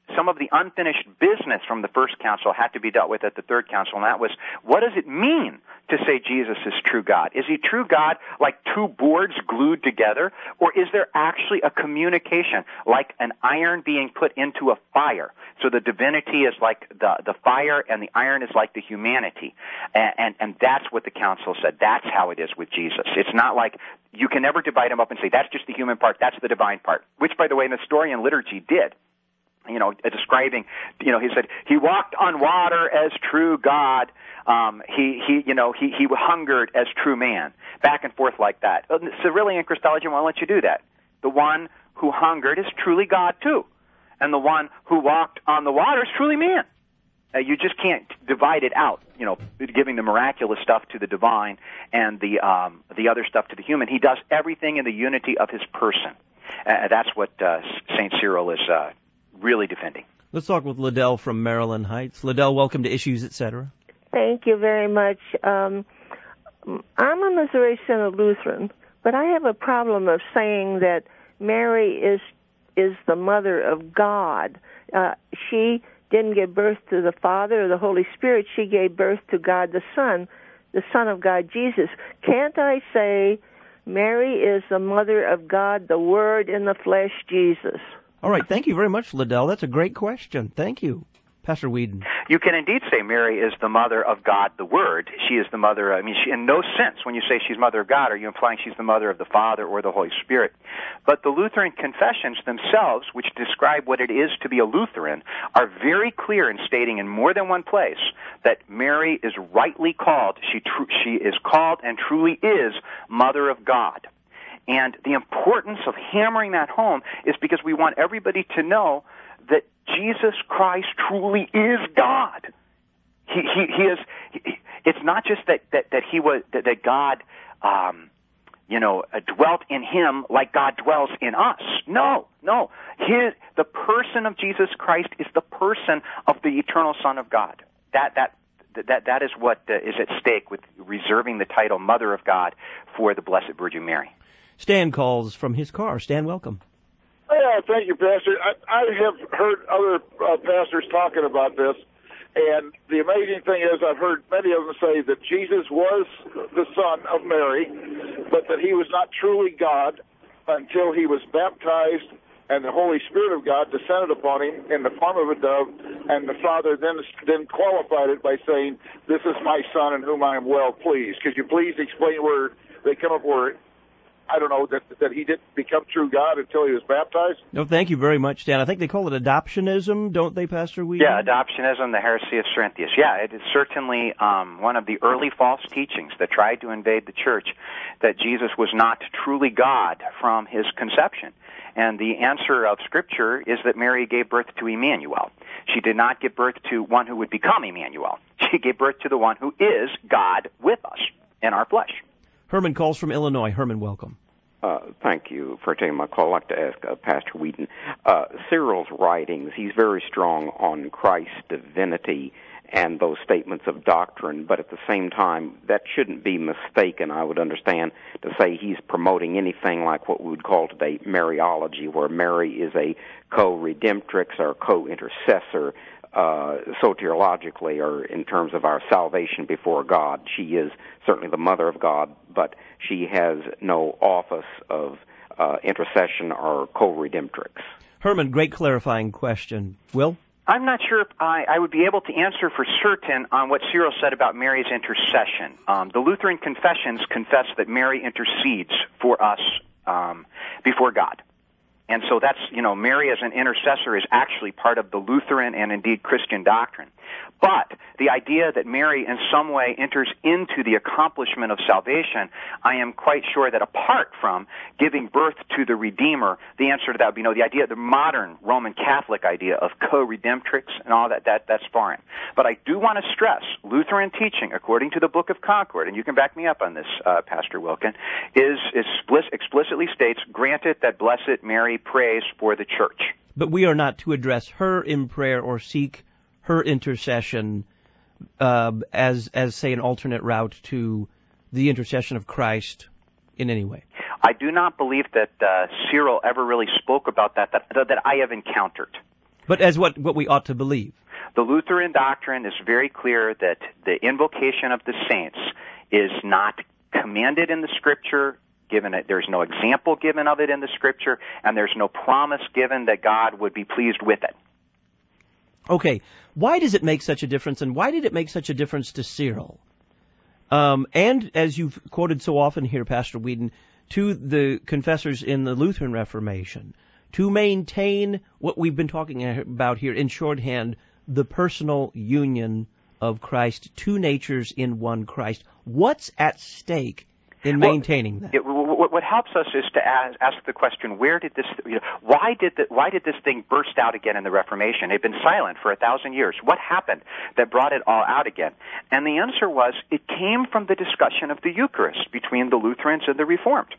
some of the unfinished business from the first council had to be dealt with at the third council, and that was, what does it mean to say Jesus is true God? Is he true God like two boards glued together, or is there actually a communication like an iron being put into a fire? So the divinity is like the, the fire, and the iron is like the humanity. And, and, and that's what the council said. That's how it is with Jesus. It's not like you can never divide him up and say, that's just the human part, that's the divine part, which, by the way, Nestorian liturgy did. You know, describing, you know, he said, he walked on water as true God. Um, he, he, you know, he, he hungered as true man. Back and forth like that. Cyrillian Christology won't let you do that. The one who hungered is truly God too. And the one who walked on the water is truly man. Uh, you just can't divide it out, you know, giving the miraculous stuff to the divine and the, um, the other stuff to the human. He does everything in the unity of his person. Uh, that's what, uh, Saint Cyril is, uh, really defending. Let's talk with Liddell from Maryland Heights. Liddell, welcome to Issues, et cetera. Thank you very much. Um, I'm a Missouri Synod Lutheran, but I have a problem of saying that Mary is is the mother of God. Uh, she didn't give birth to the Father or the Holy Spirit. She gave birth to God the Son, the Son of God, Jesus. Can't I say Mary is the mother of God, the Word in the flesh, Jesus? All right, thank you very much, Liddell. That's a great question. Thank you. Pastor Whedon. You can indeed say Mary is the mother of God, the Word. She is the mother, I mean, she, in no sense, when you say she's mother of God, are you implying she's the mother of the Father or the Holy Spirit? But the Lutheran confessions themselves, which describe what it is to be a Lutheran, are very clear in stating in more than one place that Mary is rightly called, she, tr- she is called and truly is Mother of God. And the importance of hammering that home is because we want everybody to know that Jesus Christ truly is God. He, he, he is. He, it's not just that, that, that he was that, that God, um, you know, uh, dwelt in him like God dwells in us. No, no. His the person of Jesus Christ is the person of the eternal Son of God. That that. That that is what uh, is at stake with reserving the title Mother of God for the Blessed Virgin Mary. Stan calls from his car. Stan, welcome. Yeah, thank you, Pastor. I, I have heard other uh, pastors talking about this, and the amazing thing is I've heard many of them say that Jesus was the Son of Mary, but that he was not truly God until he was baptized and the Holy Spirit of God descended upon him in the form of a dove, and the Father then then qualified it by saying, "This is my Son in whom I am well pleased." Could you please explain where they come up where, I don't know, that that he didn't become true God until he was baptized? No, thank you very much, Stan. I think they call it adoptionism, don't they, Pastor Whedon? Yeah, adoptionism, the heresy of Cerinthius. Yeah, it is certainly um, one of the early false teachings that tried to invade the church, that Jesus was not truly God from his conception. And the answer of Scripture is that Mary gave birth to Emmanuel. She did not give birth to one who would become Emmanuel. She gave birth to the one who is God with us in our flesh. Herman calls from Illinois. Herman, welcome. Uh, thank you for taking my call. I'd like to ask uh, Pastor Whedon. Uh, Cyril's writings, he's very strong on Christ's divinity and those statements of doctrine, but at the same time, that shouldn't be mistaken, I would understand, to say he's promoting anything like what we would call today Mariology, where Mary is a co-redemptrix or co-intercessor, uh, soteriologically, or in terms of our salvation before God. She is certainly the mother of God, but she has no office of uh, intercession or co-redemptrix. Herman, great clarifying question. Will? I'm not sure if I, I would be able to answer for certain on what Cyril said about Mary's intercession. Um, the Lutheran confessions confess that Mary intercedes for us um, before God. And so that's, you know, Mary as an intercessor is actually part of the Lutheran and indeed Christian doctrine. But the idea that Mary in some way enters into the accomplishment of salvation, I am quite sure that apart from giving birth to the Redeemer, the answer to that would be no. The idea, the modern Roman Catholic idea of co-redemptrix and all that, that that's foreign. But I do want to stress Lutheran teaching, according to the Book of Concord, and you can back me up on this, uh, Pastor Wilkin, is, is explicitly states, granted that Blessed Mary prays for the church. But we are not to address her in prayer or seek her intercession uh, as, as, say, an alternate route to the intercession of Christ in any way. I do not believe that uh, Cyril ever really spoke about that, that, that I have encountered. But as what, what we ought to believe. The Lutheran doctrine is very clear that the invocation of the saints is not commanded in the Scripture, given it, there's no example given of it in the Scripture, and there's no promise given that God would be pleased with it. Okay, why does it make such a difference, and why did it make such a difference to Cyril? Um, and, as you've quoted so often here, Pastor Whedon, to the confessors in the Lutheran Reformation, to maintain what we've been talking about here in shorthand, the personal union of Christ, two natures in one Christ. What's at stake in maintaining well, that? It, what, what helps us is to ask, ask the question: Where did this? You know, why did the, Why did this thing burst out again in the Reformation? It'd been silent for a thousand years. What happened that brought it all out again? And the answer was it came from the discussion of the Eucharist between the Lutherans and the Reformed,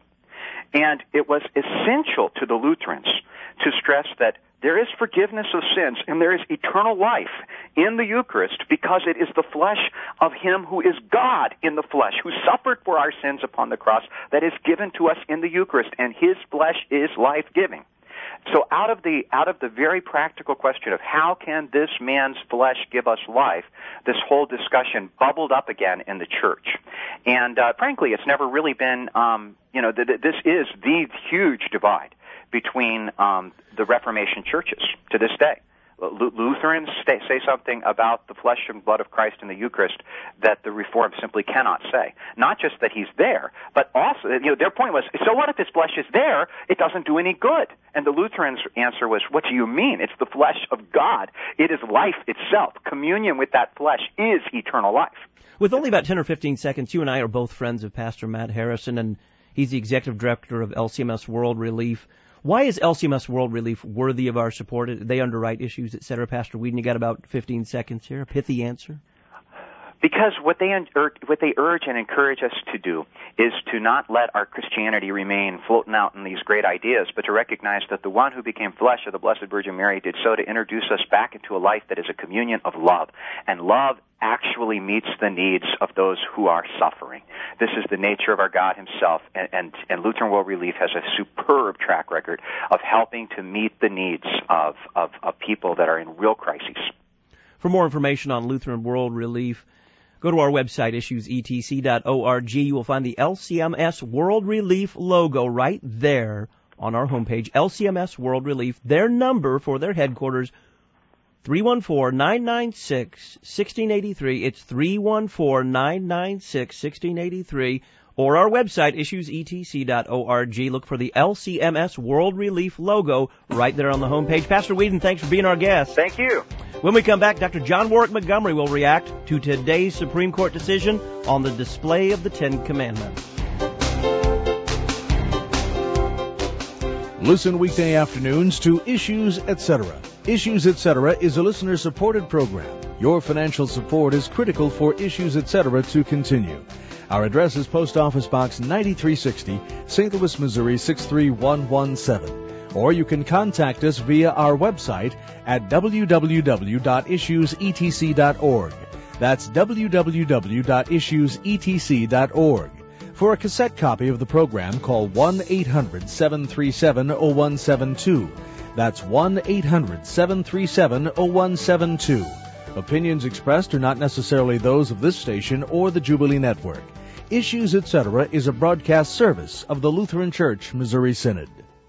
and it was essential to the Lutherans to stress that there is forgiveness of sins and there is eternal life in the Eucharist because it is the flesh of Him who is God in the flesh, who suffered for our sins upon the cross, that is given to us in the Eucharist, and His flesh is life-giving. So out of the out of the very practical question of how can this man's flesh give us life, this whole discussion bubbled up again in the church. And uh, frankly, it's never really been, um, you know, th- th- this is the huge divide between um, the Reformation churches to this day. L- Lutherans stay, say something about the flesh and blood of Christ in the Eucharist that the Reformed simply cannot say. Not just that He's there, but also, you know, their point was, so what if His flesh is there? It doesn't do any good. And the Lutherans' answer was, what do you mean? It's the flesh of God. It is life itself. Communion with that flesh is eternal life. With only about ten or fifteen seconds, you and I are both friends of Pastor Matt Harrison, and he's the executive director of L C M S World Relief. Why is L C M S World Relief worthy of our support? They underwrite issues, et cetera. Pastor Whedon, you got about fifteen seconds here. A pithy answer? Because what they what they urge and encourage us to do is to not let our Christianity remain floating out in these great ideas, but to recognize that the one who became flesh of the Blessed Virgin Mary did so to introduce us back into a life that is a communion of love. And love actually meets the needs of those who are suffering. This is the nature of our God Himself, and, and, and Lutheran World Relief has a superb track record of helping to meet the needs of, of, of people that are in real crises. For more information on Lutheran World Relief, go to our website, issues e t c dot org. You will find the L C M S World Relief logo right there on our homepage. L C M S World Relief, their number for their headquarters, three one four, nine nine six, one six eight three. It's three one four, nine nine six, one six eight three. Or our website, issues e t c dot org. Look for the L C M S World Relief logo right there on the homepage. Pastor Whedon, thanks for being our guest. Thank you. When we come back, Doctor John Warwick Montgomery will react to today's Supreme Court decision on the display of the Ten Commandments. Listen weekday afternoons to Issues, et cetera. Issues, et cetera is a listener-supported program. Your financial support is critical for Issues, et cetera to continue. Our address is Post Office Box ninety-three sixty, Saint Louis, Missouri six three one one seven. Or you can contact us via our website at w w w dot issues e t c dot org. That's w w w dot issues e t c dot org. For a cassette copy of the program, call one eight hundred, seven three seven, zero one seven two. That's one eight hundred, seven three seven, zero one seven two. Opinions expressed are not necessarily those of this station or the Jubilee Network. Issues, et cetera is a broadcast service of the Lutheran Church Missouri Synod.